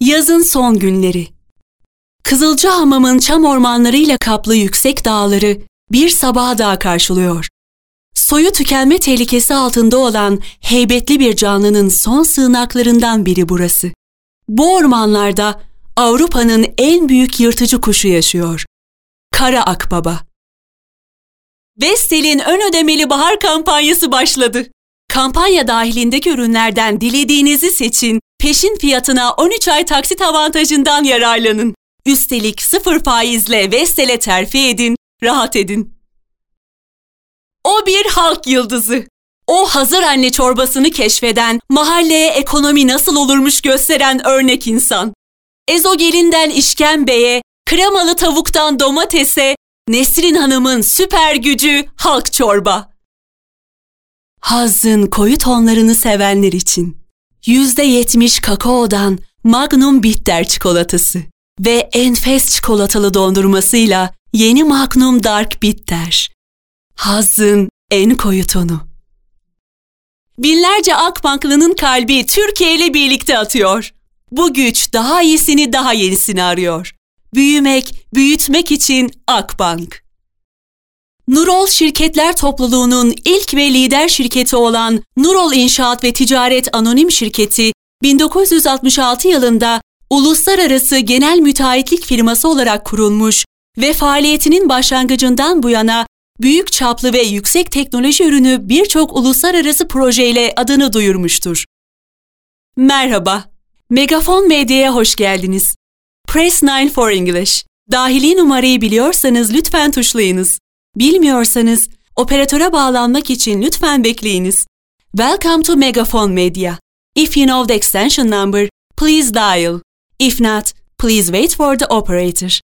Yazın son günleri. Kızılcahamam'ın çam ormanlarıyla kaplı yüksek dağları bir sabah daha karşılıyor. Soyu tükenme tehlikesi altında olan heybetli bir canlının son sığınaklarından biri burası. Bu ormanlarda Avrupa'nın en büyük yırtıcı kuşu yaşıyor. Kara akbaba. Vestel'in ön ödemeli bahar kampanyası başladı. Kampanya dahilindeki ürünlerden dilediğinizi seçin, peşin fiyatına 13 ay taksit avantajından yararlanın. Üstelik 0 faizle Vestel'e terfi edin, rahat edin. O bir halk yıldızı. O hazır anne çorbasını keşfeden, mahalleye ekonomi nasıl olurmuş gösteren örnek insan. Ezogelinden işkembeye, kremalı tavuktan domatese, Nesrin Hanım'ın süper gücü halk çorba. Hazzın koyu tonlarını sevenler için. %70 kakaodan Magnum Bitter çikolatası ve enfes çikolatalı dondurmasıyla yeni Magnum Dark Bitter. Hazzın en koyu tonu. Binlerce Akbanklının kalbi Türkiye ile birlikte atıyor. Bu güç daha iyisini, daha yenisini arıyor. Büyümek, büyütmek için Akbank. Nurol Şirketler Topluluğu'nun ilk ve lider şirketi olan Nurol İnşaat ve Ticaret Anonim Şirketi, 1966 yılında uluslararası genel müteahhitlik firması olarak kurulmuş ve faaliyetinin başlangıcından bu yana büyük çaplı ve yüksek teknoloji ürünü birçok uluslararası projeyle adını duyurmuştur. Merhaba, Megafon Medya'ya hoş geldiniz. Press 9 for English. Dahili numarayı biliyorsanız lütfen tuşlayınız. Bilmiyorsanız operatöre bağlanmak için lütfen bekleyiniz. Welcome to Megafon Media. If you know the extension number, please dial. If not, please wait for the operator.